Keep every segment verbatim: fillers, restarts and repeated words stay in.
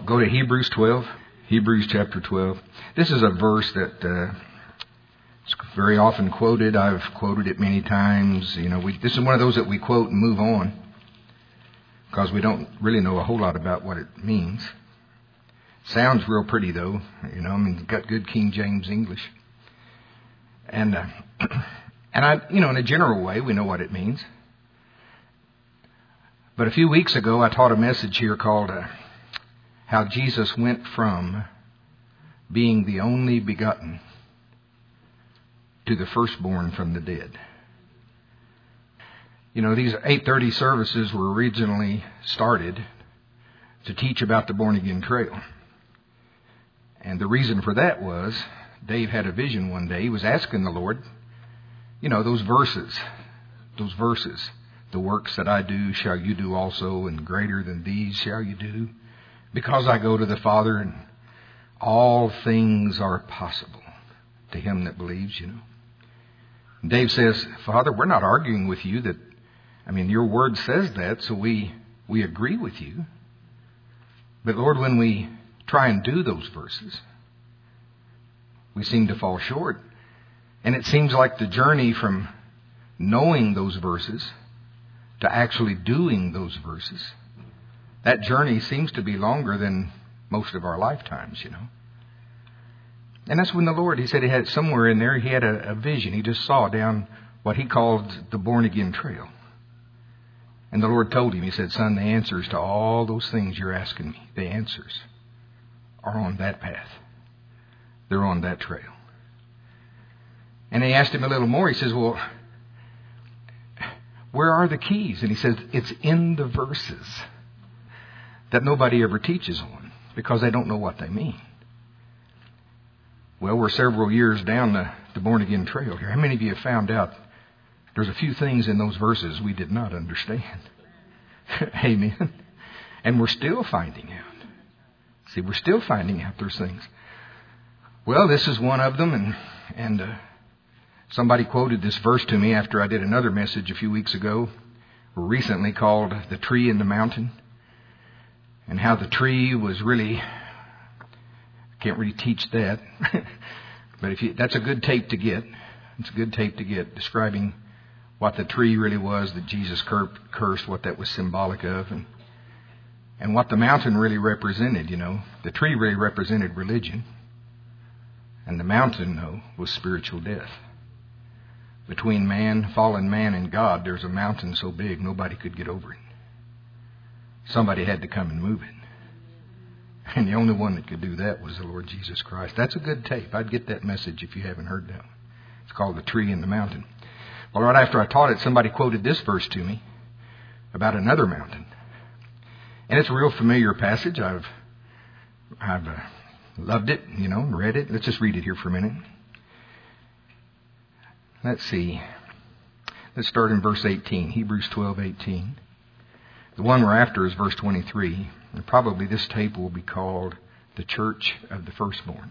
Go to Hebrews twelve. Hebrews chapter twelve. This is a verse that uh, is very often quoted. I've quoted it many times. You know, we, this is one of those that we quote and move on because we don't really know a whole lot about what it means. Sounds real pretty, though. You know, I mean, it's got good King James English. And, uh, and I, you know, in a general way, we know what it means. But a few weeks ago, I taught a message here called uh, How Jesus Went From Being the Only Begotten to the Firstborn from the Dead. You know, these eight thirty services were originally started to teach about the born-again trail. And the reason for that was Dave had a vision one day. He was asking the Lord, you know, those verses, those verses. The works that I do shall you do also, and greater than these shall you do. Because I go to the Father, and all things are possible to him that believes, you know. And Dave says, Father, we're not arguing with you that, I mean, your word says that, so we, we agree with you. But Lord, when we try and do those verses, we seem to fall short. And it seems like the journey from knowing those verses to actually doing those verses, that journey seems to be longer than most of our lifetimes, you know. And that's when the Lord, he said he had somewhere in there, he had a, a vision. He just saw down what he called the born-again trail. And the Lord told him, he said, son, the answers to all those things you're asking me, the answers are on that path. They're on that trail. And he asked him a little more. He says, well, where are the keys? And he says, it's in the verses that nobody ever teaches on because they don't know what they mean. Well, we're several years down the, the born-again trail here. How many of you have found out there's a few things in those verses we did not understand? Amen. And we're still finding out. See, we're still finding out those things. Well, this is one of them, and and uh, somebody quoted this verse to me after I did another message a few weeks ago, recently called The Tree and the Mountain, and how the tree was really, I can't really teach that, but if you, that's a good tape to get. It's a good tape to get, describing what the tree really was that Jesus cursed, what that was symbolic of, and and what the mountain really represented, you know. The tree really represented religion, and the mountain, though, was spiritual death. Between man, fallen man, and God, there's a mountain so big nobody could get over it. Somebody had to come and move it. And the only one that could do that was the Lord Jesus Christ. That's a good tape. I'd get that message if you haven't heard that one. It's called The Tree and the Mountain. Well, right after I taught it, somebody quoted this verse to me about another mountain. And it's a real familiar passage. I've I've uh, loved it, you know, read it. Let's just read it here for a minute. Let's see. Let's start in verse eighteen, Hebrews twelve eighteen. The one we're after is verse twenty-three. And probably this tape will be called The Church of the Firstborn.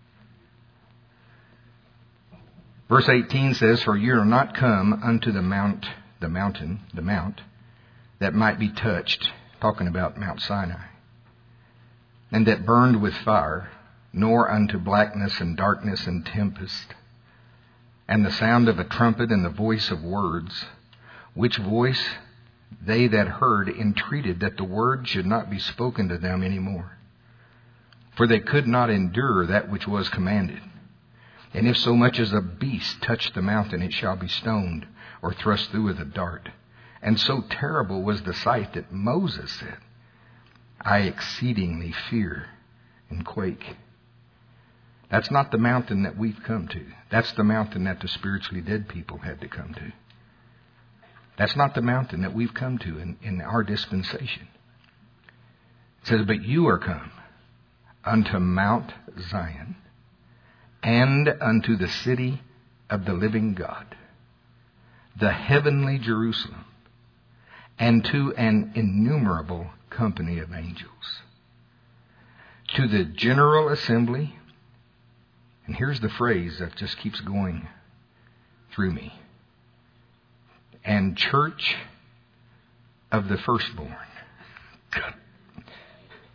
Verse eighteen says, for you are not come unto the mount, the mountain, the mount, that might be touched, talking about Mount Sinai, and that burned with fire, nor unto blackness and darkness and tempest, and the sound of a trumpet and the voice of words, which voice they that heard entreated that the word should not be spoken to them any more. For they could not endure that which was commanded. And if so much as a beast touch the mountain, it shall be stoned, or thrust through with a dart. And so terrible was the sight that Moses said, I exceedingly fear and quake. That's not the mountain that we've come to. That's the mountain that the spiritually dead people had to come to. That's not the mountain that we've come to in, in our dispensation. It says, but you are come unto Mount Zion, and unto the city of the living God, the heavenly Jerusalem, and to an innumerable company of angels, to the general assembly. And here's the phrase that just keeps going through me. And church of the firstborn.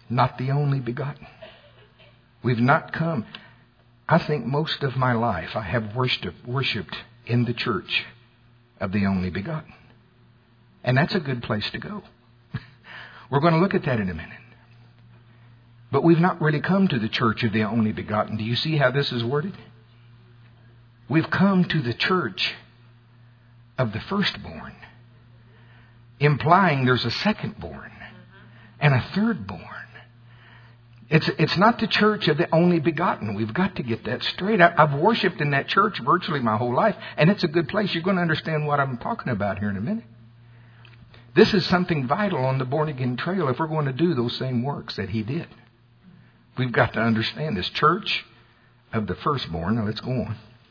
not the only begotten. We've not come. I think most of my life I have worshiped, worshiped in the church of the only begotten. And that's a good place to go. We're going to look at that in a minute. But we've not really come to the church of the only begotten. Do you see how this is worded? We've come to the church of the firstborn, implying there's a secondborn and a thirdborn. It's it's not the church of the only begotten. We've got to get that straight. I, I've worshipped in that church virtually my whole life, and it's a good place. You're going to understand what I'm talking about here in a minute. This is something vital on the born-again trail if we're going to do those same works that he did. We've got to understand this church of the firstborn. Now let's go on.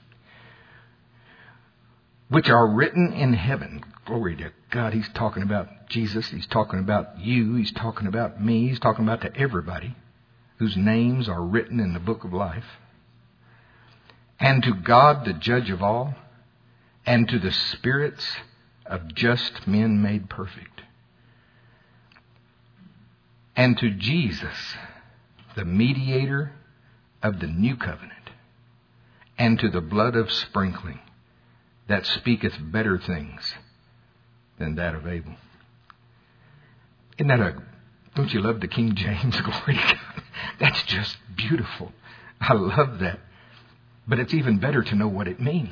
Which are written in heaven. Glory to God. He's talking about Jesus. He's talking about you. He's talking about me. He's talking about to everybody whose names are written in the book of life. And to God, the judge of all, and to the spirits of just men made perfect. And to Jesus, the mediator of the new covenant, and to the blood of sprinkling that speaketh better things than that of Abel. Isn't that a, don't you love the King James? Glory to God. That's just beautiful. I love that. But it's even better to know what it means.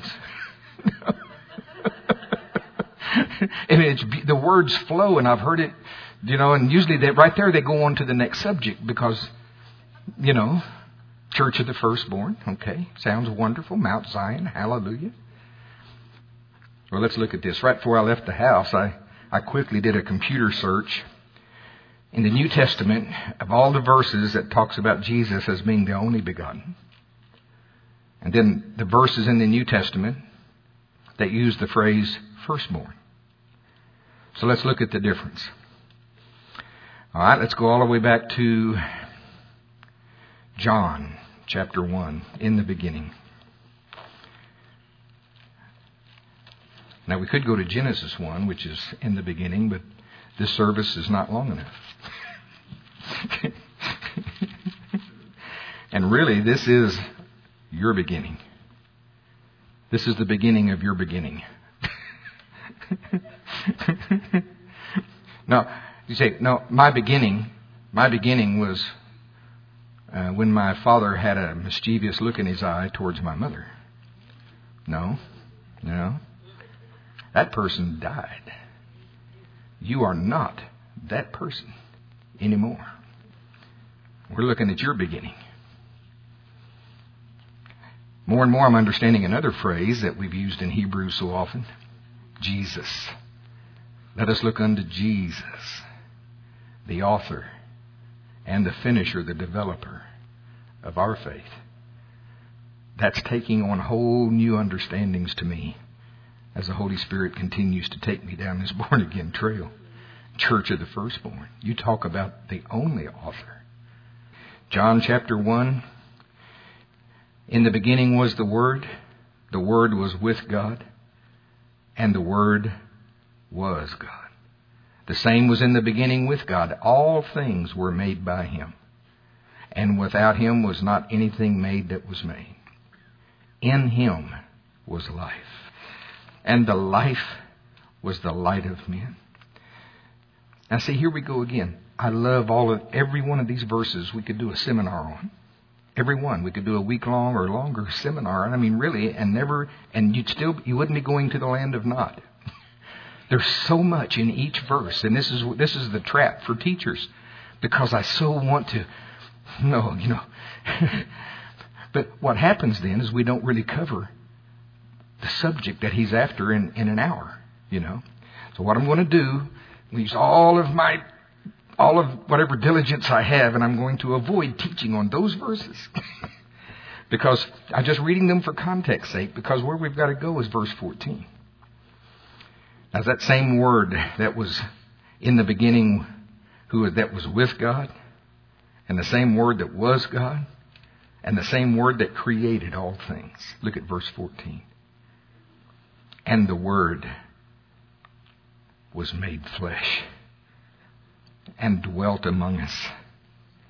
I mean, it's, the words flow, and I've heard it, you know, and usually they, right there they go on to the next subject because, you know, Church of the Firstborn. Okay, sounds wonderful. Mount Zion, hallelujah. Well, let's look at this. Right before I left the house, I, I quickly did a computer search in the New Testament of all the verses that talks about Jesus as being the only begotten. And then the verses in the New Testament that use the phrase firstborn. So let's look at the difference. All right, let's go all the way back to John chapter one, in the beginning. Now we could go to Genesis one, which is in the beginning, but this service is not long enough. And really, this is your beginning. This is the beginning of your beginning. Now, you say, no, my beginning, my beginning was uh, when my father had a mischievous look in his eye towards my mother. No, no. That person died. You are not that person anymore. We're looking at your beginning. More and more I'm understanding another phrase that we've used in Hebrew so often. Jesus. Let us look unto Jesus, the author and the finisher, the developer of our faith. That's taking on whole new understandings to me as the Holy Spirit continues to take me down this born-again trail. Church of the Firstborn. You talk about the only author. John chapter one. In the beginning was the Word. The Word was with God. And the Word was God. The same was in the beginning with God. All things were made by Him. And without Him was not anything made that was made. In Him was life. And the life was the light of men. Now see, here we go again. I love all of every one of these verses we could do a seminar on. Every one. We could do a week long or longer seminar. I mean, really, and never, and you'd still, you wouldn't be going to the land of Nod. There's so much in each verse, and this is this is the trap for teachers, because I so want to, no, you know. But what happens then is we don't really cover the subject that he's after in, in an hour, you know. So what I'm going to do, use all of my, all of whatever diligence I have, and I'm going to avoid teaching on those verses. Because I'm just reading them for context's sake, because where we've got to go is verse fourteen. Now that same Word that was in the beginning, who that was with God, and the same Word that was God, and the same Word that created all things. Look at verse fourteen. And the Word was made flesh and dwelt among us.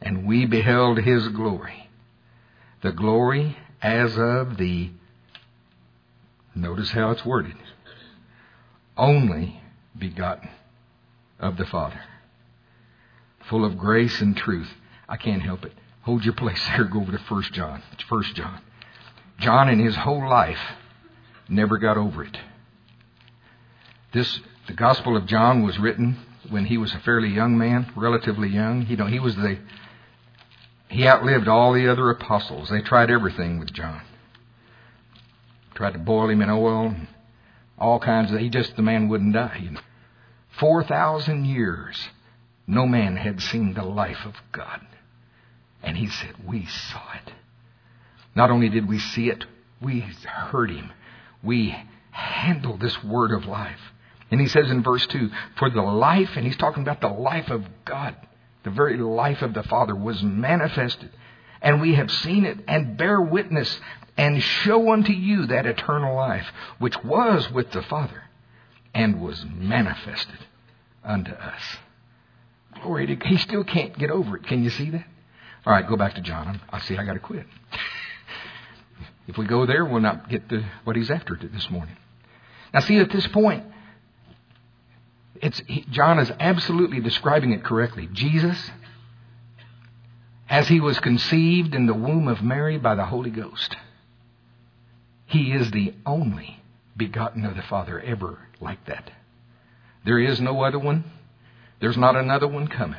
And we beheld His glory. The glory as of the, notice how it's worded, only begotten of the Father, full of grace and truth. I can't help it. Hold your place there. Go over to First John. First John. John in his whole life never got over it. This, the Gospel of John was written when he was a fairly young man, relatively young. You know, he was the, he outlived all the other apostles. They tried everything with John. Tried to boil him in oil, and all kinds of, he just, the man wouldn't die, you know. Four thousand years, no man had seen the life of God. And he said, we saw it. Not only did we see it, we heard Him. We handled this word of life. And he says in verse two, for the life, and he's talking about the life of God, the very life of the Father was manifested. And we have seen it and bear witness and show unto you that eternal life, which was with the Father and was manifested unto us. Glory to God. He still can't get over it. Can you see that? All right, go back to John. I see I got to quit. If we go there, we'll not get to what he's after this morning. Now see, at this point, it's John is absolutely describing it correctly. Jesus, as He was conceived in the womb of Mary by the Holy Ghost, He is the only begotten of the Father ever like that. There is no other one. There's not another one coming.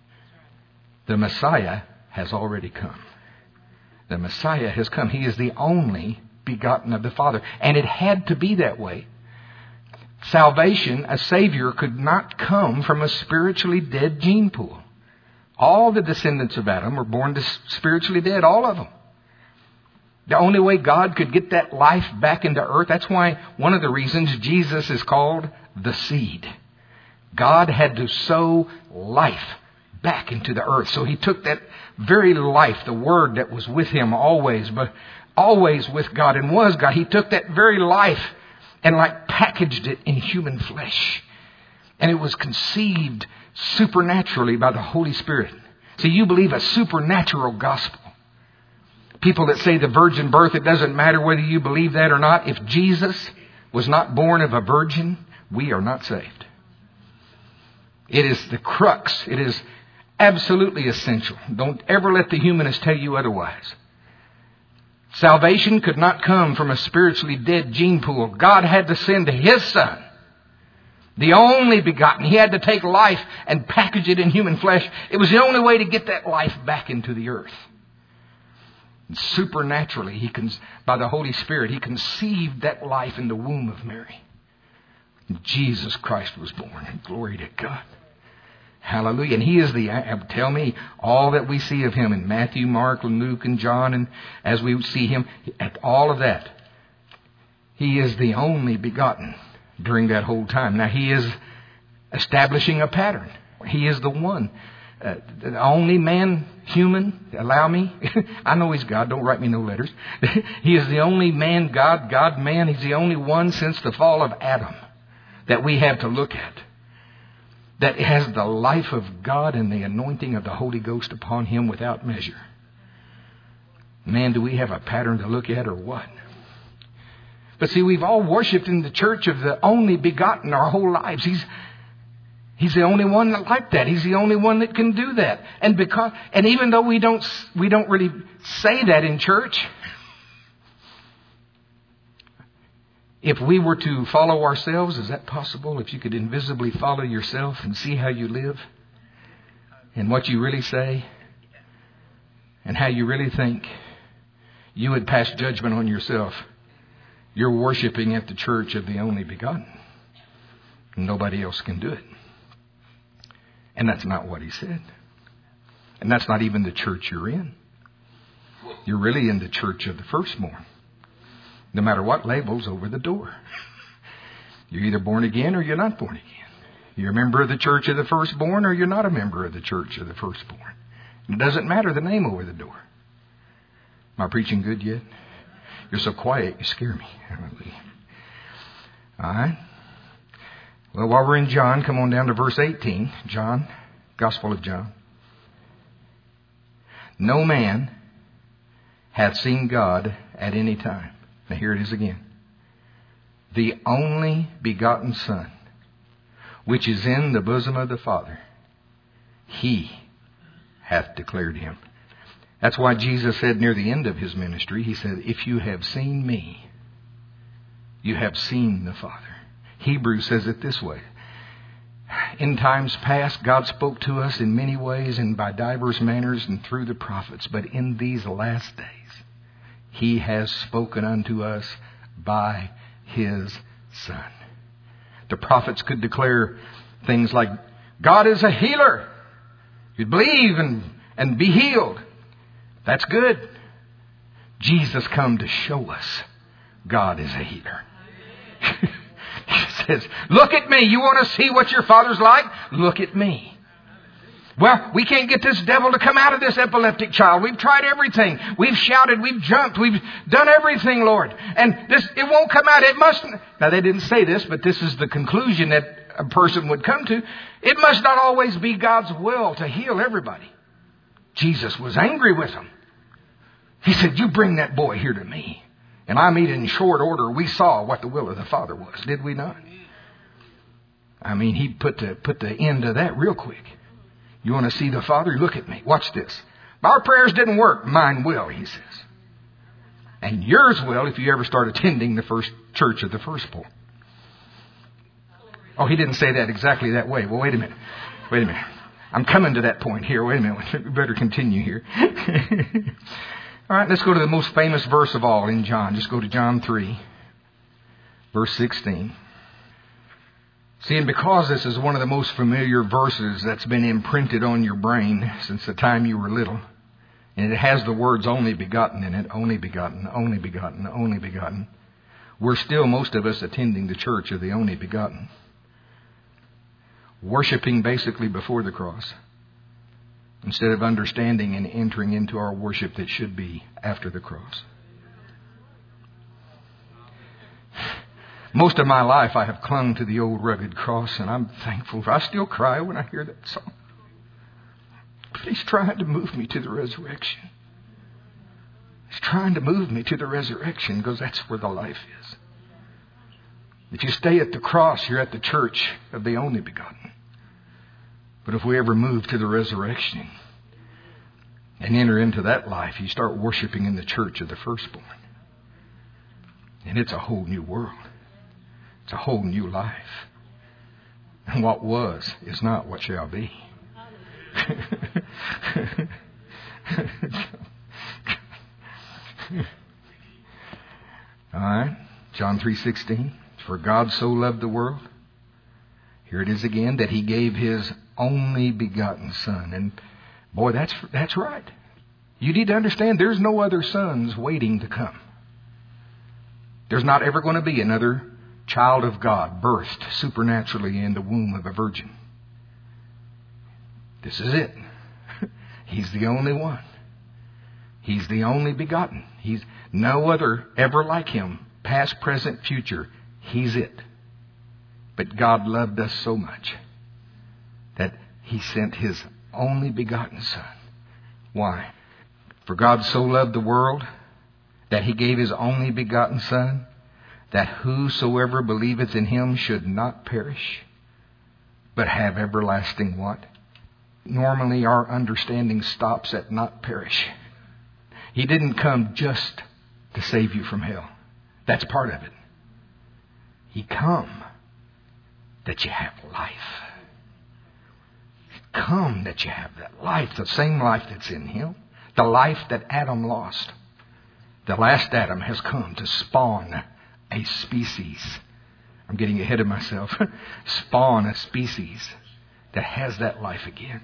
The Messiah has already come. The Messiah has come. He is the only begotten of the Father. And it had to be that way. Salvation, a Savior, could not come from a spiritually dead gene pool. All the descendants of Adam were born spiritually dead, all of them. The only way God could get that life back into earth, that's why one of the reasons Jesus is called the seed. God had to sow life back into the earth. So He took that very life, the Word that was with Him always, but always with God and was God. He took that very life and like packaged it in human flesh. And it was conceived supernaturally by the Holy Spirit. See, you believe a supernatural gospel. People that say the virgin birth, it doesn't matter whether you believe that or not. If Jesus was not born of a virgin, we are not saved. It is the crux. It is absolutely essential. Don't ever let the humanist tell you otherwise. Salvation could not come from a spiritually dead gene pool. God had to send His Son, the only begotten. He had to take life and package it in human flesh. It was the only way to get that life back into the earth. And supernaturally, he con- by the Holy Spirit, He conceived that life in the womb of Mary. And Jesus Christ was born. Glory to God. Hallelujah. And He is the, tell me, all that we see of Him in Matthew, Mark, and Luke, and John, and as we see Him, at all of that, He is the only begotten during that whole time. Now, He is establishing a pattern. He is the one. Uh, the only man, human, allow me. I know He's God. Don't write me no letters. He is the only man, God, God, man. He's the only one since the fall of Adam that we have to look at, that has the life of God and the anointing of the Holy Ghost upon Him without measure. Man, do we have a pattern to look at or what? But see, we've all worshipped in the church of the only begotten our whole lives. He's He's the only one that like that. He's the only one that can do that. And because and even though we don't we don't really say that in church, if we were to follow ourselves, is that possible? If you could invisibly follow yourself and see how you live and what you really say and how you really think, you would pass judgment on yourself. You're worshiping at the church of the only begotten. Nobody else can do it. And that's not what He said. And that's not even the church you're in. You're really in the church of the firstborn. No matter what label's over the door. You're either born again or you're not born again. You're a member of the church of the firstborn or you're not a member of the church of the firstborn. It doesn't matter the name over the door. Am I preaching good yet? You're so quiet, you scare me. All right. Well, while we're in John, come on down to verse eighteen. John, Gospel of John. No man hath seen God at any time. Now here it is again. The only begotten Son, which is in the bosom of the Father, He hath declared Him. That's why Jesus said near the end of His ministry, He said, if you have seen me, you have seen the Father. Hebrews says it this way. In times past, God spoke to us in many ways and by divers manners and through the prophets. But in these last days, He has spoken unto us by His Son. The prophets could declare things like, God is a healer. You believe and, and be healed. That's good. Jesus come to show us God is a healer. He says, look at me. You want to see what your Father's like? Look at me. Well, we can't get this devil to come out of this epileptic child. We've tried everything. We've shouted. We've jumped. We've done everything, Lord. And this, it won't come out. It mustn't. Now, they didn't say this, but this is the conclusion that a person would come to. It must not always be God's will to heal everybody. Jesus was angry with them. He said, you bring that boy here to me. And I mean, in short order, we saw what the will of the Father was. Did we not? I mean, He put the, put the end to that real quick. You want to see the Father? Look at me. Watch this. Our prayers didn't work. Mine will, He says. And yours will if you ever start attending the first church of the firstborn. Oh, He didn't say that exactly that way. Well, wait a minute. Wait a minute. I'm coming to that point here. Wait a minute. We better continue here. All right, let's go to the most famous verse of all in John. Just go to John three, verse sixteen. See, and because this is one of the most familiar verses that's been imprinted on your brain since the time you were little, and it has the words only begotten in it, only begotten, only begotten, only begotten, we're still, most of us, attending the church of the only begotten. Worshipping basically before the cross, instead of understanding and entering into our worship that should be after the cross. Most of my life I have clung to the old rugged cross, and I'm thankful. I still cry when I hear that song. But He's trying to move me to the resurrection. He's trying to move me to the resurrection because that's where the life is. If you stay at the cross, you're at the church of the only begotten. But if we ever move to the resurrection and enter into that life, you start worshiping in the church of the firstborn. And it's a whole new world. It's a whole new life. And what was is not what shall be. All right. John three sixteen. For God so loved the world. Here it is again, that He gave His only begotten Son. And boy, that's that's right. You need to understand there's no other sons waiting to come. There's not ever going to be another child of God birthed supernaturally in the womb of a virgin. This is it. He's the only one. He's the only begotten. He's no other ever like Him. Past, present, future. He's it. But God loved us so much that He sent His only begotten Son. Why? For God so loved the world that He gave His only begotten Son, that whosoever believeth in Him should not perish, but have everlasting what? Normally our understanding stops at not perish. He didn't come just to save you from hell. That's part of it. He come that you have life. Come that you have that life, the same life that's in Him. The life that Adam lost. The last Adam has come to spawn a species. I'm getting ahead of myself. Spawn a species that has that life again.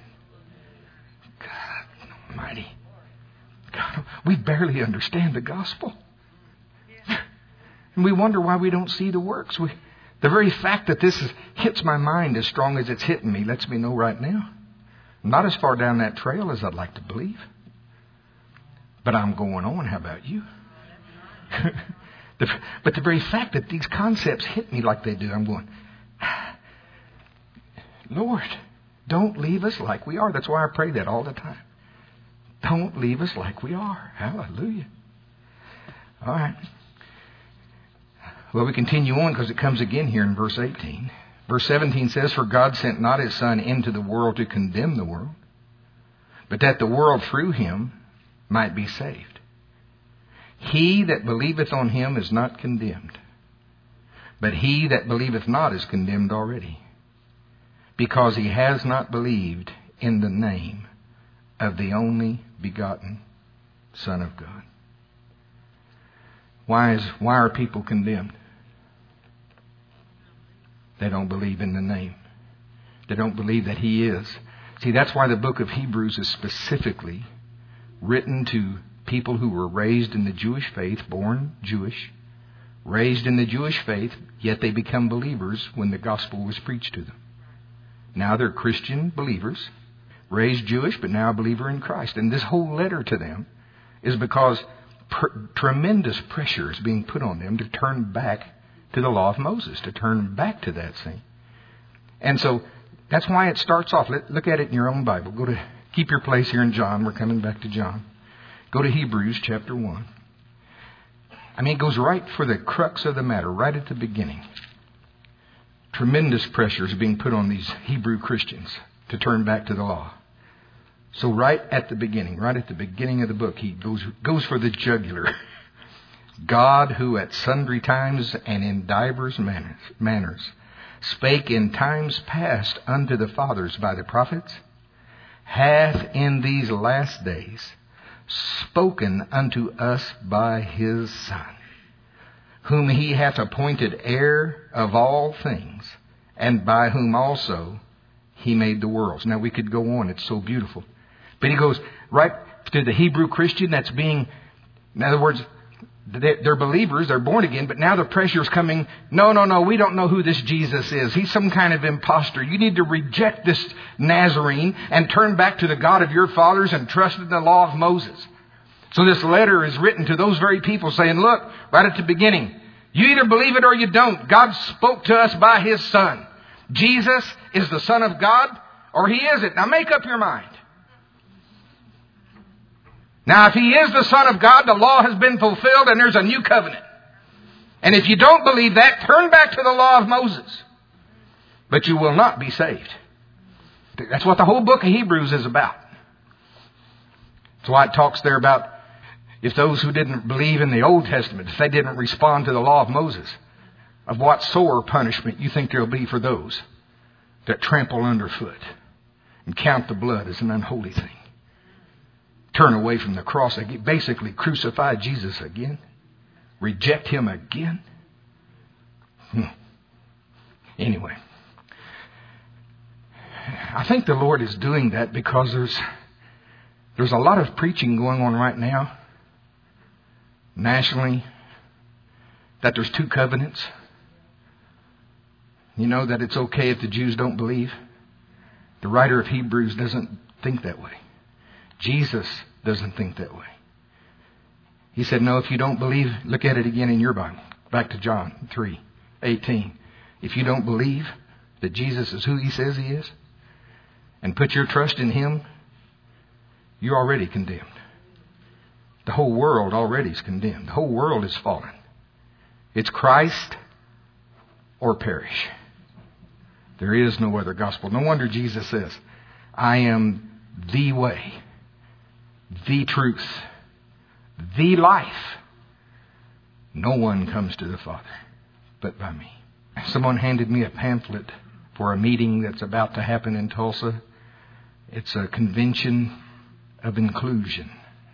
God Almighty. God, we barely understand the gospel. And we wonder why we don't see the works. We, the very fact that this is, hits my mind as strong as it's hitting me lets me know right now. I'm not as far down that trail as I'd like to believe. But I'm going on. How about you? the, but the very fact that these concepts hit me like they do, I'm going, Lord, don't leave us like we are. That's why I pray that all the time. Don't leave us like we are. Hallelujah. All right. Well, we continue on because it comes again here in verse eighteen. Verse seventeen says, For God sent not His Son into the world to condemn the world, but that the world through Him might be saved. He that believeth on Him is not condemned, but he that believeth not is condemned already, because he has not believed in the name of the only begotten Son of God. Why is why are people condemned? They don't believe in the name. They don't believe that He is. See, that's why the book of Hebrews is specifically written to people who were raised in the Jewish faith, born Jewish, raised in the Jewish faith, yet they become believers when the gospel was preached to them. Now they're Christian believers, raised Jewish, but now a believer in Christ. And this whole letter to them is because pr- tremendous pressure is being put on them to turn back to the law of Moses, to turn back to that thing. And so that's why it starts off. Let, look at it in your own Bible. Go to keep your place here in John. We're coming back to John. Go to Hebrews chapter one. I mean, it goes right for the crux of the matter, right at the beginning. Tremendous pressure is being put on these Hebrew Christians to turn back to the law. So right at the beginning, right at the beginning of the book, he goes, goes for the jugular. God, who at sundry times and in divers manners, manners spake in times past unto the fathers by the prophets, hath in these last days spoken unto us by His Son, whom He hath appointed heir of all things, and by whom also He made the worlds. Now we could go on. It's so beautiful. But he goes right to the Hebrew Christian that's being, in other words, they're believers, they're born again, but now the pressure's coming. No, no, no, we don't know who this Jesus is. He's some kind of imposter. You need to reject this Nazarene and turn back to the God of your fathers and trust in the law of Moses. So this letter is written to those very people saying, look, right at the beginning, you either believe it or you don't. God spoke to us by His Son. Jesus is the Son of God or He isn't. Now make up your mind. Now, if He is the Son of God, the law has been fulfilled and there's a new covenant. And if you don't believe that, turn back to the law of Moses. But you will not be saved. That's what the whole book of Hebrews is about. That's why it talks there about if those who didn't believe in the Old Testament, if they didn't respond to the law of Moses, of what sore punishment you think there will be for those that trample underfoot and count the blood as an unholy thing. Turn away from the cross again. Basically crucify Jesus again. Reject Him again. Hmm. Anyway. I think the Lord is doing that because there's there's a lot of preaching going on right now. Nationally. That there's two covenants. You know, that it's okay if the Jews don't believe. The writer of Hebrews doesn't think that way. Jesus doesn't think that way. He said, no, if you don't believe, look at it again in your Bible. Back to John three eighteen. If you don't believe that Jesus is who He says He is, and put your trust in Him, you're already condemned. The whole world already is condemned. The whole world is fallen. It's Christ or perish. There is no other gospel. No wonder Jesus says, I am the way, the truth, the life. No one comes to the Father but by me. Someone handed me a pamphlet for a meeting that's about to happen in Tulsa. It's a convention of inclusion.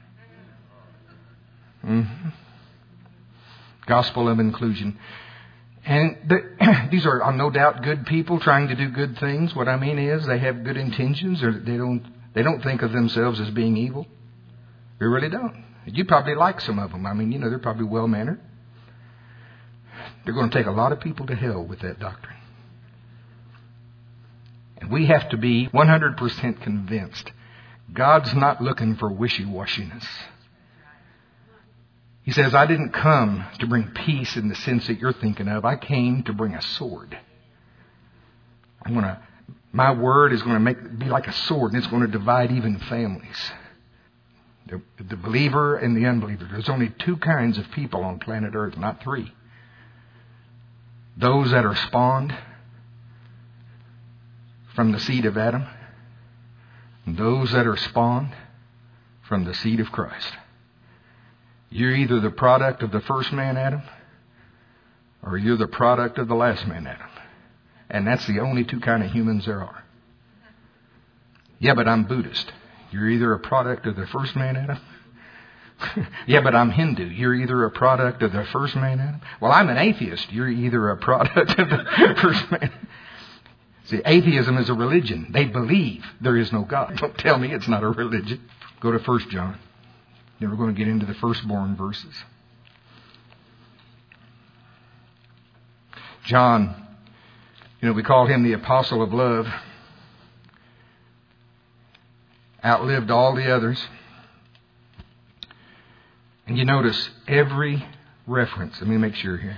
Mm-hmm. Gospel of inclusion. And the, these are no doubt good people trying to do good things. What I mean is they have good intentions, or they don't they don't think of themselves as being evil. They really don't. You probably like some of them. I mean, you know, they're probably well-mannered. They're going to take a lot of people to hell with that doctrine. And we have to be one hundred percent convinced God's not looking for wishy-washiness. He says, I didn't come to bring peace in the sense that you're thinking of. I came to bring a sword. I'm going to, my word is going to make be like a sword, and it's going to divide even families. The, the believer and the unbeliever. There's only two kinds of people on planet Earth, not three. Those that are spawned from the seed of Adam, and those that are spawned from the seed of Christ. You're either the product of the first man, Adam, or you're the product of the last man, Adam. And that's the only two kind of humans there are. Yeah, but I'm Buddhist. You're either a product of the first man, Adam. Yeah, but I'm Hindu. You're either a product of the first man, Adam. Well, I'm an atheist. You're either a product of the first man. See, atheism is a religion. They believe there is no God. Don't tell me it's not a religion. Go to First John. Then we're going to get into the firstborn verses. John, you know, we call him the apostle of love. Outlived all the others. And you notice every reference, let me make sure here,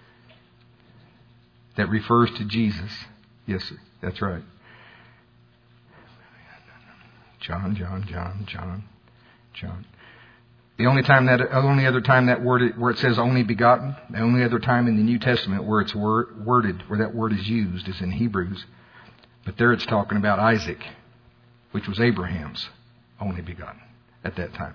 that refers to Jesus. Yes, sir, that's right. John, John, John, John, John. The only time that, only other time that word, where it says only begotten, the only other time in the New Testament where it's word, worded, where that word is used, is in Hebrews. But there it's talking about Isaac, which was Abraham's only begotten at that time.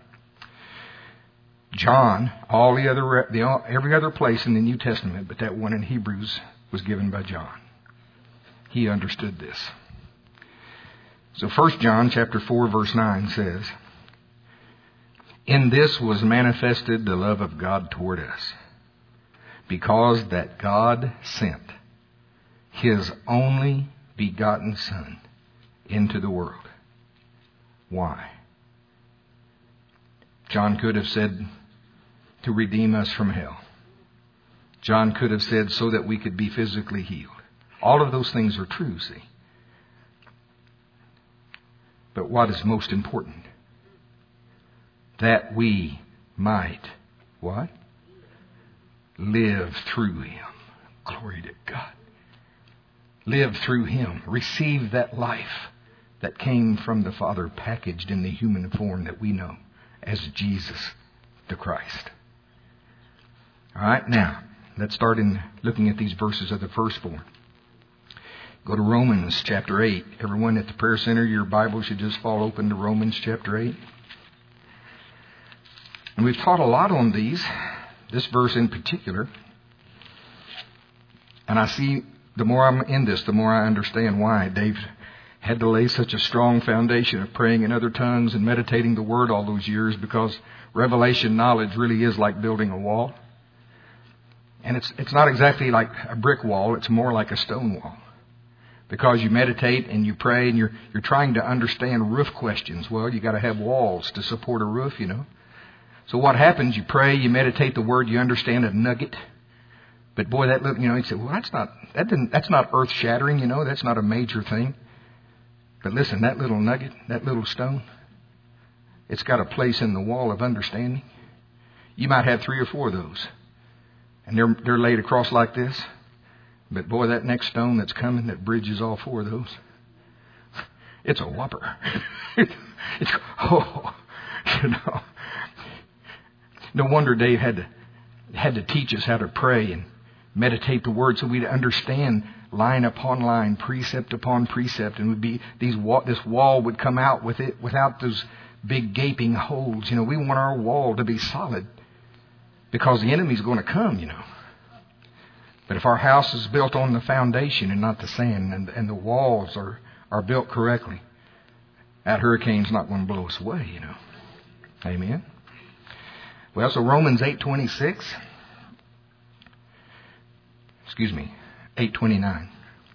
John, all the other, the, every other place in the New Testament, but that one in Hebrews was given by John. He understood this. So First John chapter four verse nine says, "In this was manifested the love of God toward us, because that God sent His only begotten Son into the world." Why? John could have said, to redeem us from hell. John could have said, so that we could be physically healed. All of those things are true, see. But what is most important? That we might, what? Live through Him. Glory to God. Live through Him. Receive that life that came from the Father, packaged in the human form that we know as Jesus the Christ. All right, now, let's start in looking at these verses of the firstborn. Go to Romans chapter eight. Everyone at the prayer center, your Bible should just fall open to Romans chapter eight. And we've taught a lot on these, this verse in particular. And I see, the more I'm in this, the more I understand why Dave had to lay such a strong foundation of praying in other tongues and meditating the Word all those years, because revelation knowledge really is like building a wall. And it's it's not exactly like a brick wall, it's more like a stone wall. Because you meditate and you pray and you're you're trying to understand roof questions. Well, you got to have walls to support a roof, you know. So what happens? You pray, you meditate the Word, you understand a nugget. But boy, that little, you know, you say, well, that's not that didn't that's not earth shattering, you know, that's not a major thing. But listen, that little nugget, that little stone, it's got a place in the wall of understanding. You might have three or four of those. And they're they're laid across like this. But boy, that next stone that's coming that bridges all four of those, it's a whopper. it's, oh, you know. No wonder Dave had to had to teach us how to pray and meditate the Word, so we'd understand line upon line, precept upon precept, and would be these wall, this wall would come out with it without those big gaping holes. You know, we want our wall to be solid, because the enemy's going to come, you know. But if our house is built on the foundation and not the sand, and, and the walls are, are built correctly, that hurricane's not going to blow us away, you know. Amen. Well, so Romans eight twenty-six. Excuse me, eight twenty-nine.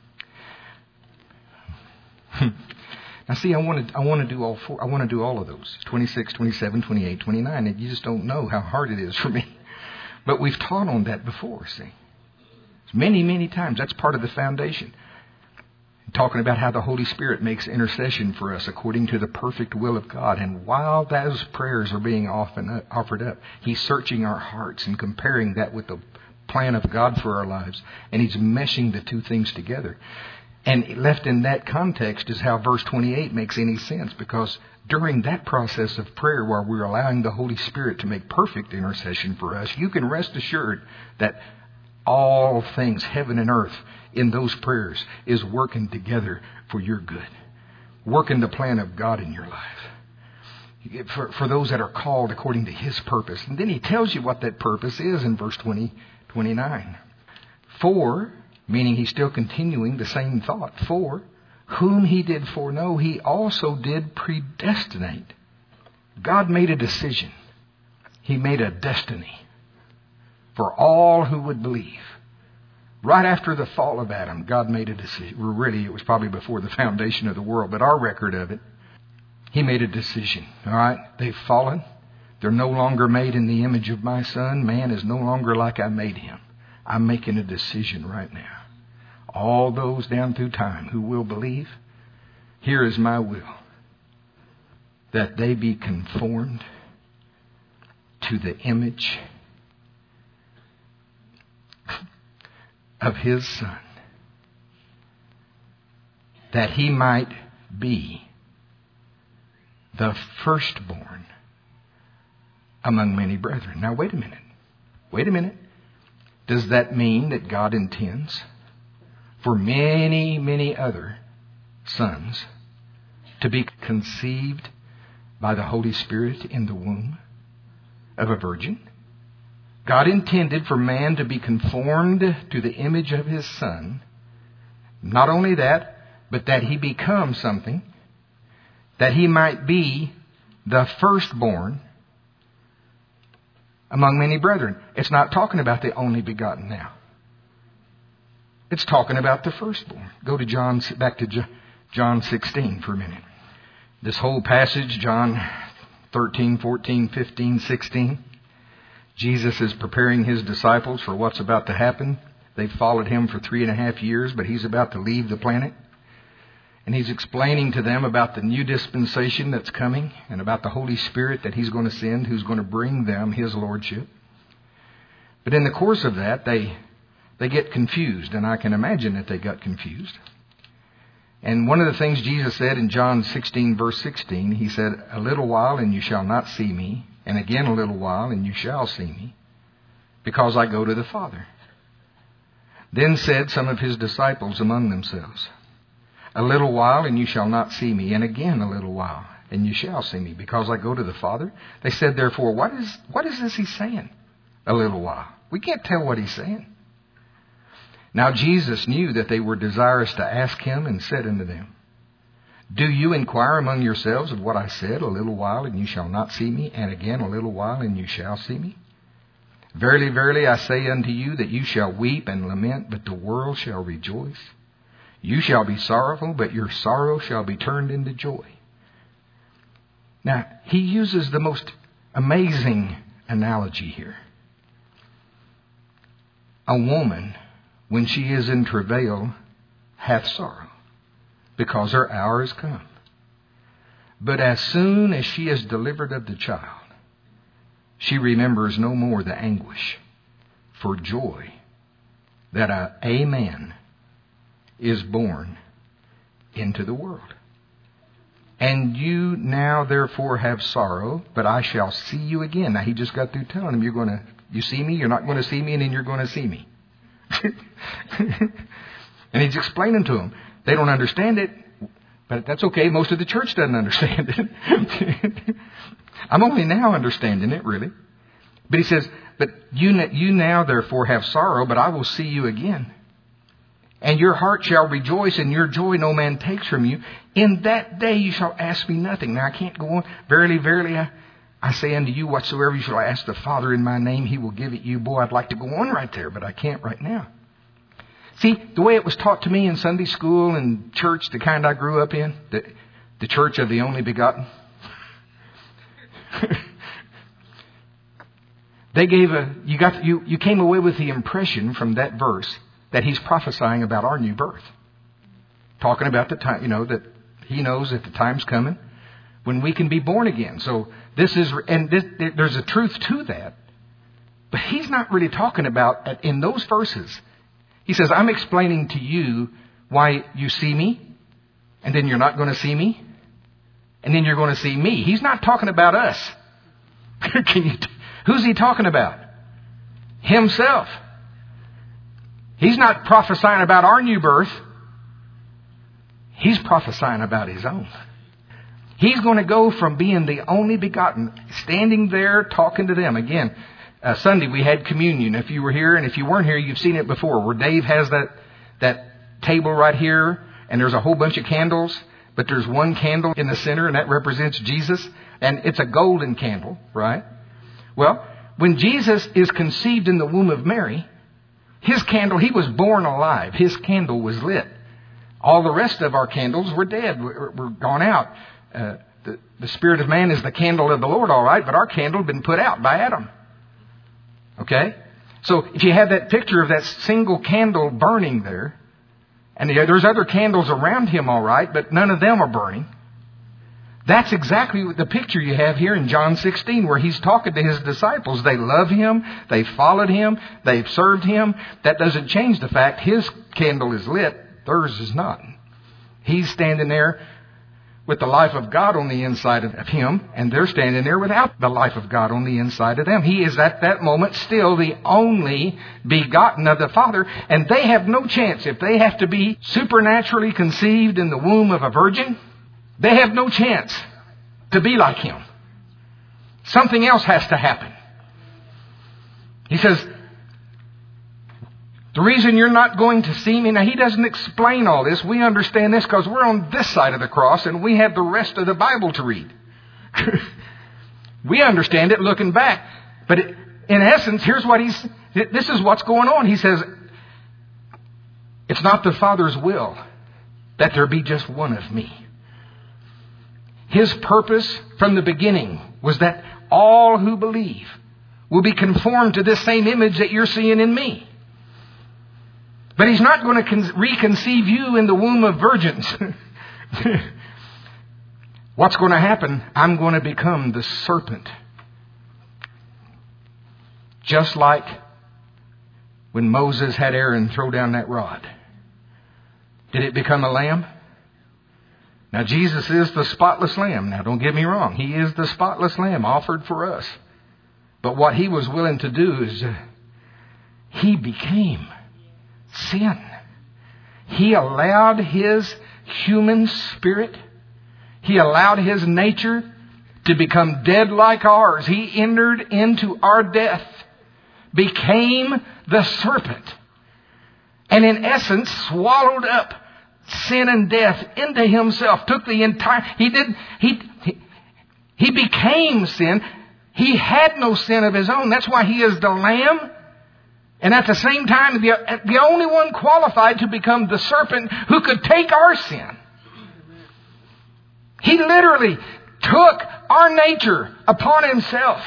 Now see, I want to I want to do all four. I want to do all of those. twenty-six, twenty-seven, twenty-eight, twenty-nine. And you just don't know how hard it is for me. But we've taught on that before, see. Many, many times. That's part of the foundation. Talking about how the Holy Spirit makes intercession for us according to the perfect will of God. And while those prayers are being often offered up, He's searching our hearts and comparing that with the plan of God for our lives. And He's meshing the two things together. And left in that context is how verse twenty-eight makes any sense, because during that process of prayer, while we're allowing the Holy Spirit to make perfect intercession for us, you can rest assured that all things, heaven and earth, in those prayers is working together for your good. Working the plan of God in your life. For, for those that are called according to His purpose. And then He tells you what that purpose is in verse twenty, twenty-nine. For, meaning He's still continuing the same thought. For, whom He did foreknow, He also did predestinate. God made a decision. He made a destiny for all who would believe. Right after the fall of Adam, God made a decision. Well, really, it was probably before the foundation of the world, but our record of it, He made a decision. All right? They've fallen. They're no longer made in the image of my Son. Man is no longer like I made him. I'm making a decision right now. All those down through time who will believe, here is my will, that they be conformed to the image of His Son, that He might be the firstborn among many brethren. Now, wait a minute. Wait a minute. Does that mean that God intends for many, many other sons to be conceived by the Holy Spirit in the womb of a virgin? God intended for man to be conformed to the image of His Son. Not only that, but that he become something, that he might be the firstborn among many brethren. It's not talking about the only begotten now. It's talking about the firstborn. Go to John, back to John sixteen for a minute. This whole passage, John thirteen, fourteen, fifteen, sixteen. Jesus is preparing His disciples for what's about to happen. They've followed Him for three and a half years, but He's about to leave the planet. And He's explaining to them about the new dispensation that's coming and about the Holy Spirit that He's going to send, who's going to bring them His Lordship. But in the course of that, they they get confused, and I can imagine that they got confused. And one of the things Jesus said in John sixteen, verse sixteen, He said, "A little while and you shall not see me, and again a little while and you shall see me, because I go to the Father." Then said some of His disciples among themselves, "A little while and you shall not see me, and again a little while and you shall see me, because I go to the Father." They said, therefore, what is what is this He's saying? A little while. We can't tell what He's saying. Now Jesus knew that they were desirous to ask Him, and said unto them, "Do you inquire among yourselves of what I said, a little while and you shall not see me, and again a little while and you shall see me? Verily, verily, I say unto you that you shall weep and lament, but the world shall rejoice. You shall be sorrowful, but your sorrow shall be turned into joy." Now, He uses the most amazing analogy here. A woman, when she is in travail, hath sorrow, because her hour is come. But as soon as she is delivered of the child, she remembers no more the anguish for joy that a, a man is born into the world. And you now therefore have sorrow, but I shall see you again. Now He just got through telling him, you're going to, you see me, you're not going to see me, and then you're going to see me. And He's explaining to them. They don't understand it, but that's okay. Most of the church doesn't understand it. I'm only now understanding it, really. But He says, but you, you now therefore have sorrow, but I will see you again. And your heart shall rejoice, and your joy no man takes from you. In that day you shall ask me nothing. Now I can't go on. Verily, verily, I, I say unto you, whatsoever you shall ask the Father in my name, He will give it you. Boy, I'd like to go on right there, but I can't right now. See, the way it was taught to me in Sunday school and church, the kind I grew up in, the, the church of the only begotten. They gave a, you got, you, you came away with the impression from that verse that He's prophesying about our new birth. Talking about the time, you know, that He knows that the time's coming when we can be born again. So this is, and this, there's a truth to that. But He's not really talking about, in those verses, He says, I'm explaining to you why you see me, and then you're not going to see me. And then you're going to see me. He's not talking about us. Can you, who's he talking about? Himself. He's not prophesying about our new birth. He's prophesying about His own. He's going to go from being the only begotten, standing there talking to them. Again, uh, Sunday we had communion. If you were here, and if you weren't here, you've seen it before, where Dave has that, that table right here, and there's a whole bunch of candles, but there's one candle in the center, and that represents Jesus. And it's a golden candle, right? Well, when Jesus is conceived in the womb of Mary, His candle, He was born alive. His candle was lit. All the rest of our candles were dead, were, were gone out. Uh, the, the spirit of man is the candle of the Lord, all right, but our candle had been put out by Adam. Okay? So if you have that picture of that single candle burning there, and there's other candles around Him, all right, but none of them are burning. That's exactly the picture you have here in John sixteen, where He's talking to His disciples. They love Him. They've followed Him. They've served Him. That doesn't change the fact His candle is lit. Theirs is not. He's standing there with the life of God on the inside of Him, and they're standing there without the life of God on the inside of them. He is at that moment still the only begotten of the Father, and they have no chance. If they have to be supernaturally conceived in the womb of a virgin, they have no chance to be like Him. Something else has to happen. He says, the reason you're not going to see me... Now, He doesn't explain all this. We understand this because we're on this side of the cross and we have the rest of the Bible to read. We understand it looking back. But it, in essence, here's what He's... This is what's going on. He says, it's not the Father's will that there be just one of me. His purpose from the beginning was that all who believe will be conformed to this same image that you're seeing in me. But He's not going to con- reconceive you in the womb of virgins. What's going to happen? I'm going to become the serpent. Just like when Moses had Aaron throw down that rod. Did it become a lamb? Now, Jesus is the spotless lamb. Now, don't get me wrong. He is the spotless lamb offered for us. But what He was willing to do is uh, He became sin. He allowed His human spirit, He allowed His nature to become dead like ours. He entered into our death, became the serpent, and in essence swallowed up sin and death into Himself. Took the entire... He did... He, he, he became sin. He had no sin of His own. That's why He is the Lamb. And at the same time, the, the only one qualified to become the serpent who could take our sin. He literally took our nature upon Himself.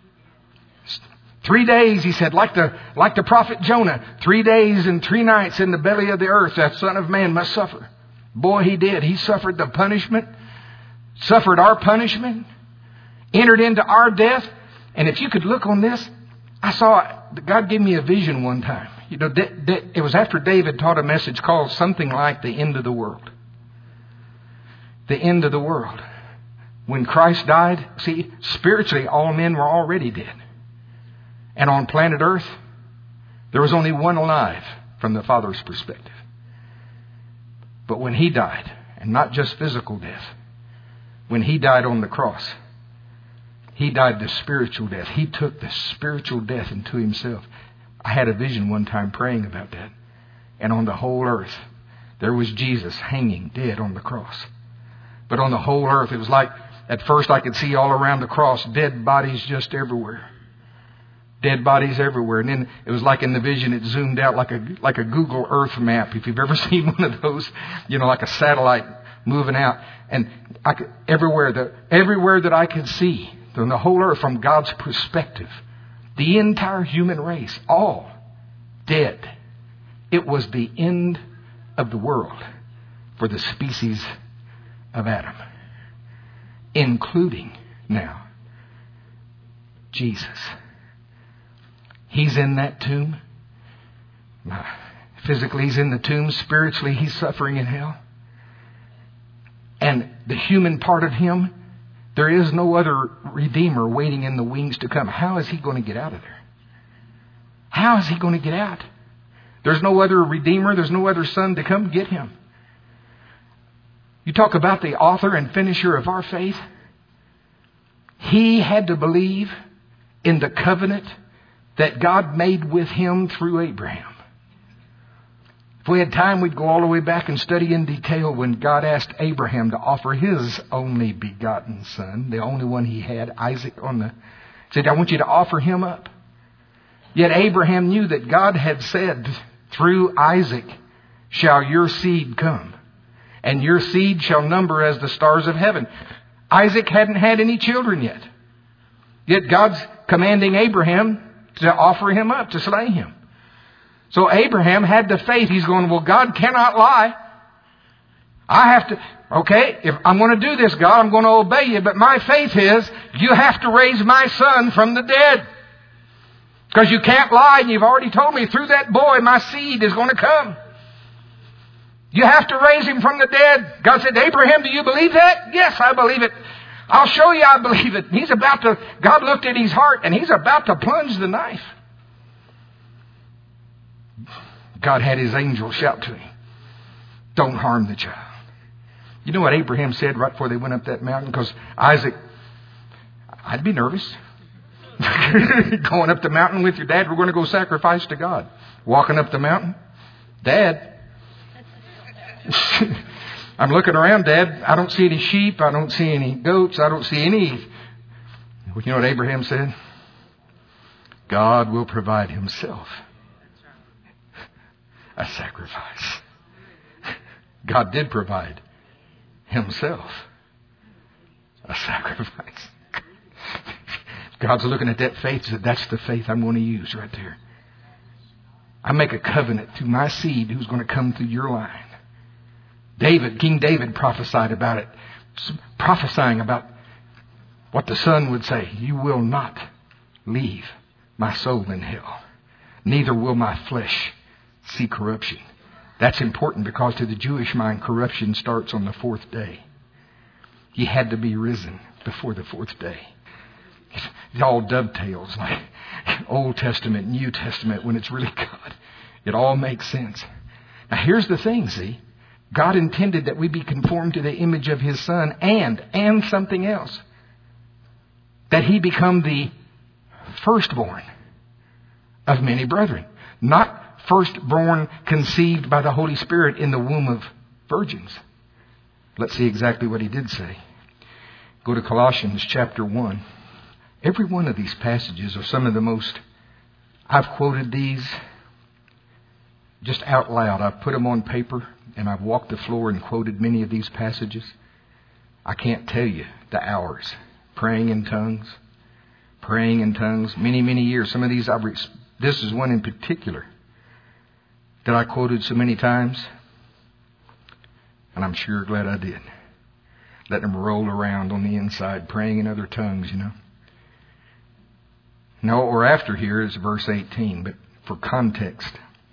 Three days, He said, like the, like the prophet Jonah, three days and three nights in the belly of the earth, that Son of Man must suffer. Boy, He did. He suffered the punishment, suffered our punishment, entered into our death. And if you could look on this, I saw, God gave me a vision one time. You know, it was after David taught a message called something like the end of the world. The end of the world. When Christ died, see, spiritually all men were already dead. And on planet Earth, there was only one alive from the Father's perspective. But when He died, and not just physical death, when He died on the cross, He died the spiritual death. He took the spiritual death into Himself. I had a vision one time praying about that. And on the whole earth, there was Jesus hanging dead on the cross. But on the whole earth, it was like, at first I could see all around the cross, dead bodies just everywhere. Dead bodies everywhere. And then it was like in the vision, it zoomed out like a like a Google Earth map. If you've ever seen one of those, you know, like a satellite moving out. And I could, everywhere, the, everywhere that I could see, on the whole earth from God's perspective, the entire human race, all dead. It was the end of the world for the species of Adam. Including now Jesus. He's in that tomb. Physically He's in the tomb. Spiritually He's suffering in hell. And the human part of him, there is no other Redeemer waiting in the wings to come. How is he going to get out of there? How is he going to get out? There's no other Redeemer. There's no other Son to come get him. You talk about the author and finisher of our faith. He had to believe in the covenant that God made with him through Abraham. If we had time, we'd go all the way back and study in detail when God asked Abraham to offer his only begotten son, the only one he had, Isaac, on the... He said, I want you to offer him up. Yet Abraham knew that God had said, through Isaac shall your seed come, and your seed shall number as the stars of heaven. Isaac hadn't had any children yet. Yet God's commanding Abraham to offer him up, to slay him. So Abraham had the faith. He's going, well, God cannot lie. I have to, okay, if I'm going to do this, God, I'm going to obey you. But my faith is, you have to raise my son from the dead. Because you can't lie, and you've already told me through that boy, my seed is going to come. You have to raise him from the dead. God said, Abraham, do you believe that? Yes, I believe it. I'll show you I believe it. He's about to, God looked at his heart, and he's about to plunge the knife. God had his angel shout to him, don't harm the child. You know what Abraham said right before they went up that mountain? Because Isaac, I'd be nervous. Going up the mountain with your dad, we're going to go sacrifice to God. Walking up the mountain, Dad, I'm looking around, Dad. I don't see any sheep. I don't see any goats. I don't see any. You know what Abraham said? God will provide himself a sacrifice. God did provide himself a sacrifice. God's looking at that faith and said, that's the faith I'm going to use right there. I make a covenant to my seed who's going to come through your line. David, King David prophesied about it, prophesying about what the Son would say. You will not leave my soul in hell. Neither will my flesh see corruption. That's important because to the Jewish mind, corruption starts on the fourth day. He had to be risen before the fourth day. It all dovetails like Old Testament, New Testament, when it's really God. It all makes sense. Now here's the thing, see. God intended that we be conformed to the image of His Son and, and something else. That He become the firstborn of many brethren. Not firstborn conceived by the Holy Spirit in the womb of virgins. Let's see exactly what He did say. Go to Colossians chapter one. Every one of these passages are some of the most, I've quoted these just out loud. I've put them on paper and I've walked the floor and quoted many of these passages. I can't tell you the hours. Praying in tongues. Praying in tongues. Many, many years. Some of these, I've re- this is one in particular that I quoted so many times. And I'm sure glad I did. Letting them roll around on the inside, praying in other tongues, you know. Now what we're after here is verse eighteen, but for context,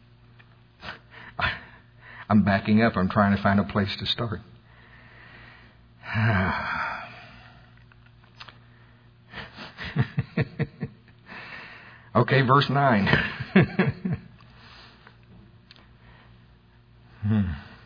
I'm backing up. I'm trying to find a place to start. Okay, verse nine. hmm.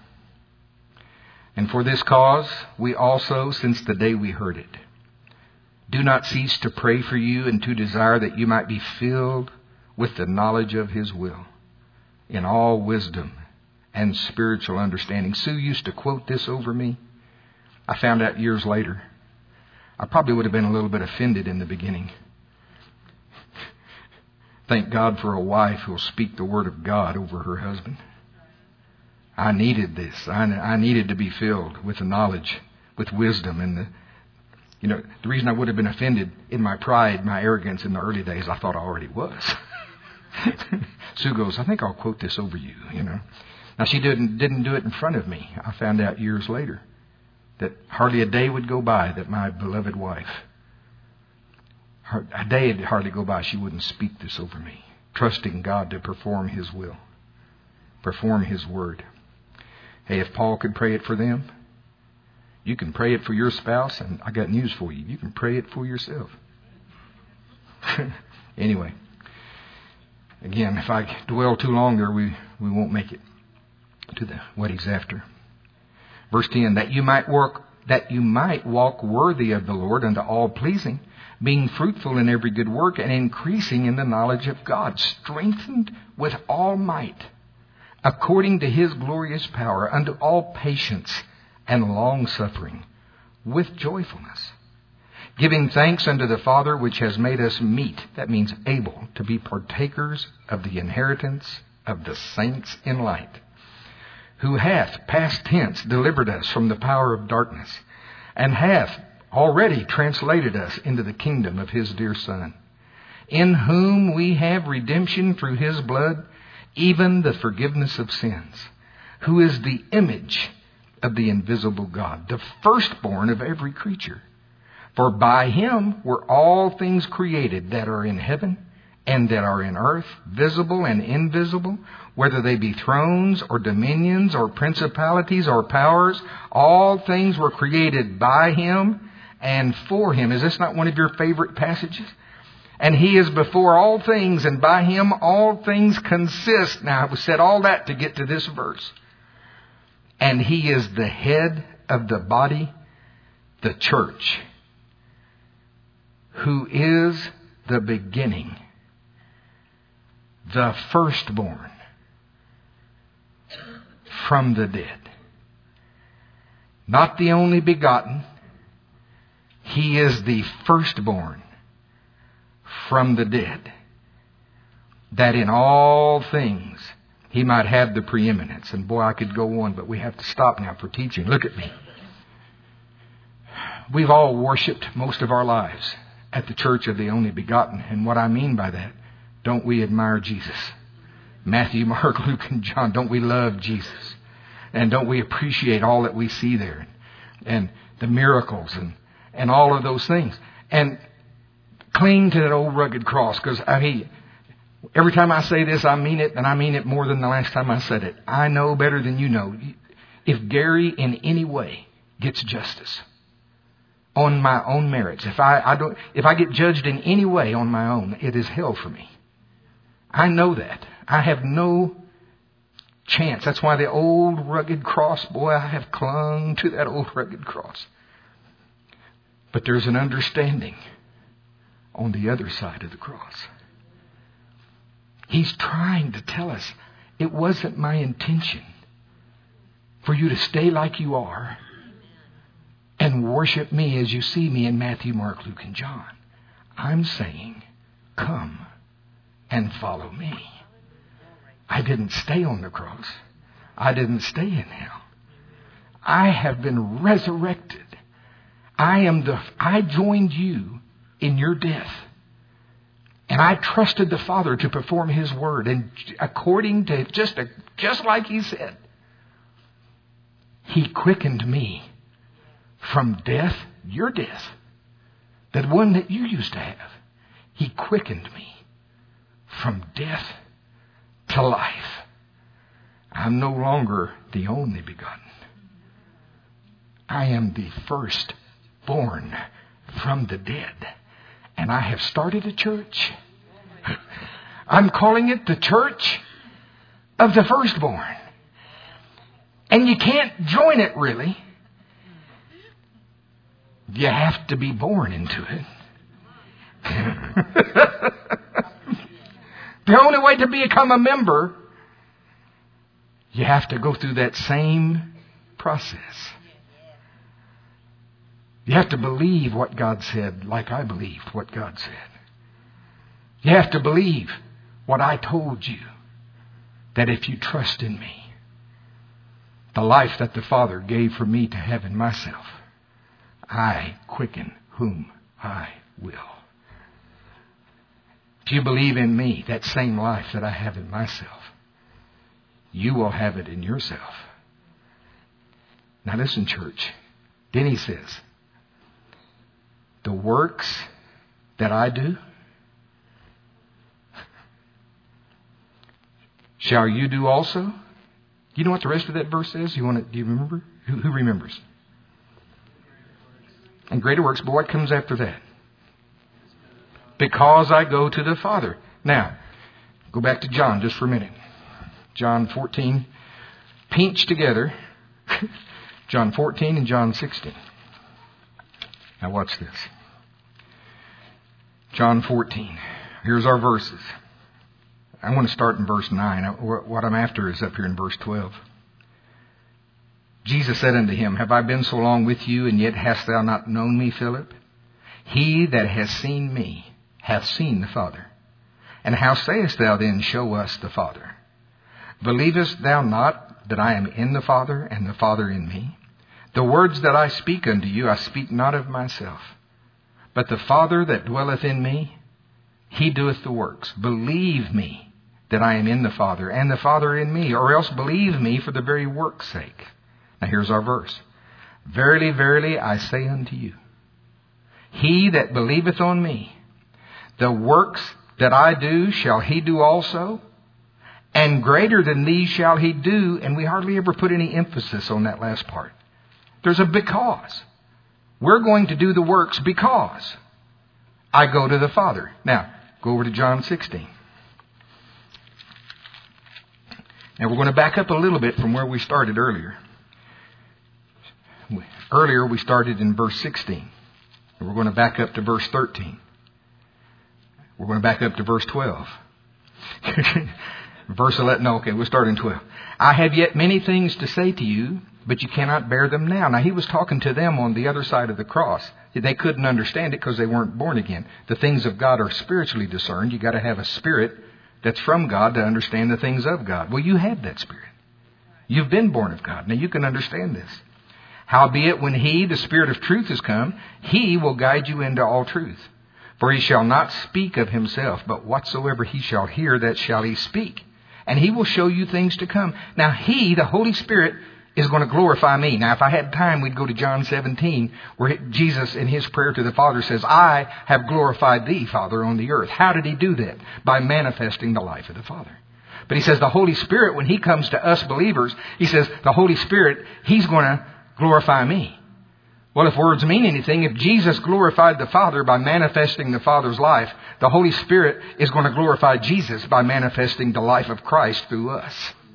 And for this cause, we also, since the day we heard it, do not cease to pray for you and to desire that you might be filled with the knowledge of His will in all wisdom and spiritual understanding. Sue used to quote this over me. I found out years later. I probably would have been a little bit offended in the beginning. Thank God for a wife who will speak the word of God over her husband. I needed this. I, I needed to be filled with the knowledge, with wisdom. And the, you know, the reason I would have been offended in my pride, my arrogance in the early days, I thought I already was. Sue goes, I think I'll quote this over you, you know. Now, she didn't didn't do it in front of me. I found out years later that hardly a day would go by that my beloved wife, a day would hardly go by she wouldn't speak this over me, trusting God to perform His will, perform His word. Hey, if Paul could pray it for them, You can pray it for your spouse, and I got news for you. You can pray it for yourself. Anyway, again, if I dwell too long there, we, we won't make it to the what he's after. Verse ten, that you might work, that you might walk worthy of the Lord unto all pleasing, being fruitful in every good work and increasing in the knowledge of God, strengthened with all might, according to his glorious power, unto all patience and long-suffering, with joyfulness, giving thanks unto the Father which has made us meet, that means able, to be partakers of the inheritance of the saints in light, who hath, past tense, delivered us from the power of darkness, and hath already translated us into the kingdom of his dear Son, in whom we have redemption through his blood, even the forgiveness of sins, who is the image of the invisible God, the firstborn of every creature. For by him were all things created that are in heaven and that are in earth, visible and invisible, whether they be thrones or dominions or principalities or powers. All things were created by him and for him. Is this not one of your favorite passages? And he is before all things, and by him all things consist. Now, we said all that to get to this verse. And he is the head of the body, the church, who is the beginning, the firstborn from the dead. Not the only begotten. He is the firstborn from the dead, that in all things he might have the preeminence. And boy, I could go on, but we have to stop now for teaching. Look at me. We've all worshipped most of our lives at the church of the only begotten. And what I mean by that, don't we admire Jesus? Matthew, Mark, Luke, and John, don't we love Jesus? And don't we appreciate all that we see there? And the miracles and, and all of those things. And cling to that old rugged cross. Because, I mean, every time I say this, I mean it, and I mean it more than the last time I said it. I know better than you know. If Gary in any way gets justice on my own merits, if I, I don't, if I get judged in any way on my own, it is hell for me. I know that. I have no chance. That's why the old rugged cross, boy, I have clung to that old rugged cross. But there's an understanding on the other side of the cross. He's trying to tell us it wasn't my intention for you to stay like you are and worship me as you see me in Matthew, Mark, Luke, and John. I'm saying, come and follow me. I didn't stay on the cross. I didn't stay in hell. I have been resurrected. I am the, I joined you in your death. And I trusted the Father to perform his word. And according to, just, a, just like he said, he quickened me from death, your death, that one that you used to have. He quickened me from death to life. I'm no longer the only begotten. I am the firstborn from the dead. And I have started a church. I'm calling it the Church of the Firstborn. And you can't join it really. You have to be born into it. The only way to become a member, you have to go through that same process. You have to believe what God said, like I believed what God said. You have to believe what I told you, that if you trust in me, the life that the Father gave for me to have in myself, I quicken whom I will. If you believe in me, that same life that I have in myself, you will have it in yourself. Now listen, church. Then he says, the works that I do, shall you do also? You know what the rest of that verse says? You want to, do you remember? Who, who remembers? And greater works, but what comes after that? Because I go to the Father. Now, go back to John just for a minute. John fourteen. Pinch together. John fourteen and John sixteen. Now watch this. John fourteen. Here's our verses. I want to start in verse nine. What I'm after is up here in verse twelve. Jesus said unto him, Have I been so long with you, and yet hast thou not known me, Philip? He that has seen me hath seen the Father. And how sayest thou then, Show us the Father? Believest thou not that I am in the Father, and the Father in me? The words that I speak unto you, I speak not of myself. But the Father that dwelleth in me, He doeth the works. Believe me that I am in the Father, and the Father in me, or else believe me for the very work's sake. Now here's our verse. Verily, verily, I say unto you, he that believeth on me, the works that I do shall he do also, and greater than these shall he do. And we hardly ever put any emphasis on that last part. There's a because. We're going to do the works because I go to the Father. Now, go over to John sixteen. Now we're going to back up a little bit from where we started earlier. Earlier we started in verse sixteen. We're going to back up to verse thirteen. We're going to back up to verse twelve. Verse eleven. No, okay, we'll start in twelve. I have yet many things to say to you, but you cannot bear them now. Now he was talking to them on the other side of the cross. They couldn't understand it because they weren't born again. The things of God are spiritually discerned. You've got to have a spirit that's from God to understand the things of God. Well, you have that spirit. You've been born of God. Now you can understand this. Howbeit, when He, the Spirit of truth, is come, He will guide you into all truth. For He shall not speak of Himself, but whatsoever He shall hear, that shall He speak. And He will show you things to come. Now He, the Holy Spirit, is going to glorify me. Now, if I had time, we'd go to John seventeen, where Jesus, in His prayer to the Father, says, I have glorified Thee, Father, on the earth. How did He do that? By manifesting the life of the Father. But He says the Holy Spirit, when He comes to us believers, He says the Holy Spirit, He's going to glorify me. Well, if words mean anything, if Jesus glorified the Father by manifesting the Father's life, the Holy Spirit is going to glorify Jesus by manifesting the life of Christ through us.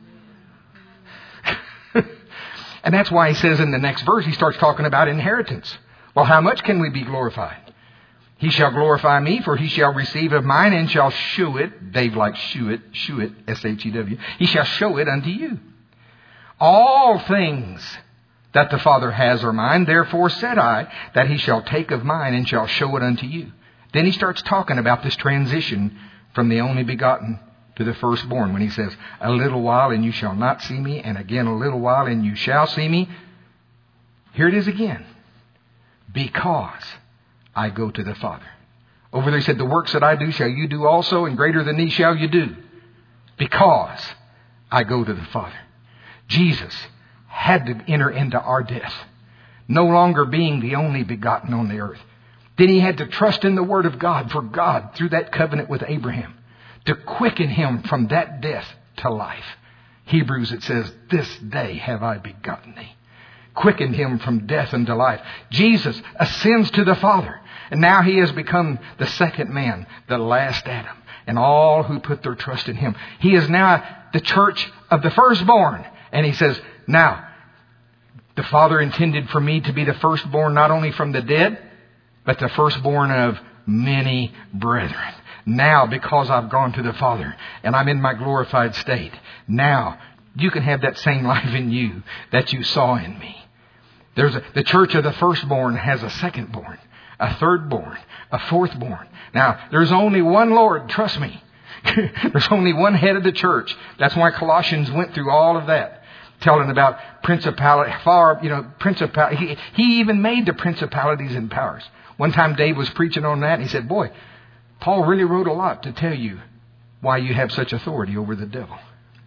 And that's why He says in the next verse, He starts talking about inheritance. Well, how much can we be glorified? He shall glorify me, for He shall receive of mine and shall shew it. Dave likes shew it, shew it, S H E W. He shall show it unto you. All things that the Father has are mine. Therefore said I, that He shall take of mine and shall show it unto you. Then He starts talking about this transition from the only begotten to the firstborn. When He says, a little while and you shall not see me, and again a little while and you shall see me. Here it is again. Because I go to the Father. Over there He said, the works that I do shall you do also, and greater than these shall you do. Because I go to the Father. Jesus had to enter into our death, no longer being the only begotten on the earth. Then He had to trust in the Word of God, for God, through that covenant with Abraham, to quicken him from that death to life. Hebrews, it says, this day have I begotten thee. Quickened him from death unto life. Jesus ascends to the Father. And now He has become the second man, the last Adam. And all who put their trust in Him. He is now the church of the firstborn. And He says, now, the Father intended for me to be the firstborn not only from the dead, but the firstborn of many brethren. Now, because I've gone to the Father and I'm in my glorified state, now you can have that same life in you that you saw in me. There's a, the church of the firstborn has a secondborn, a thirdborn, a fourthborn. Now, there's only one Lord, trust me. There's only one head of the church. That's why Colossians went through all of that. Telling about principality, far, you know, principality. He, he even made the principalities and powers. One time Dave was preaching on that and he said, boy, Paul really wrote a lot to tell you why you have such authority over the devil.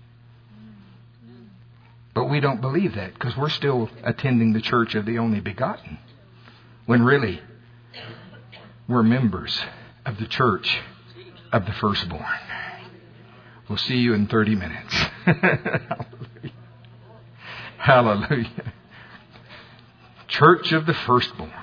But we don't believe that because we're still attending the church of the only begotten. When really, we're members of the church of the firstborn. We'll see you in thirty minutes. Hallelujah. Church of the firstborn.